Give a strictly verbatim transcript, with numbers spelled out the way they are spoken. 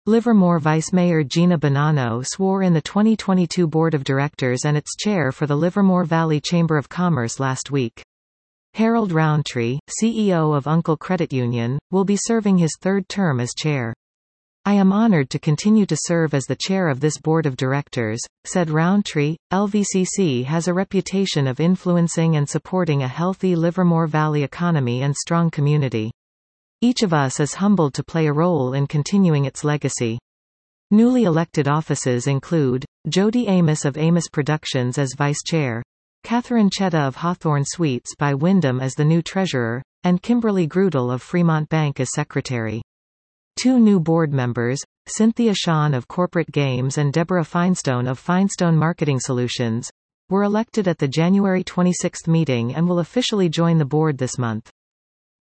Livermore Vice Mayor Gina Bonanno swore in the twenty twenty-two Board of Directors and its chair for the Livermore Valley Chamber of Commerce last week. Harold Rowntree, C E O of Uncle Credit Union, will be serving his third term as chair. "I am honored to continue to serve as the chair of this board of directors," said Rowntree. L V C C has a reputation of influencing and supporting a healthy Livermore Valley economy and strong community. Each of us is humbled to play a role in continuing its legacy. Newly elected offices include Jody Amos of Amos Productions as vice chair, Catherine Chetta of Hawthorne Suites by Wyndham as the new treasurer, and Kimberly Grudel of Fremont Bank as secretary. Two new board members, Cynthia Shawn of Corporate Games and Deborah Finestone of Finestone Marketing Solutions, were elected at the January twenty-sixth meeting and will officially join the board this month.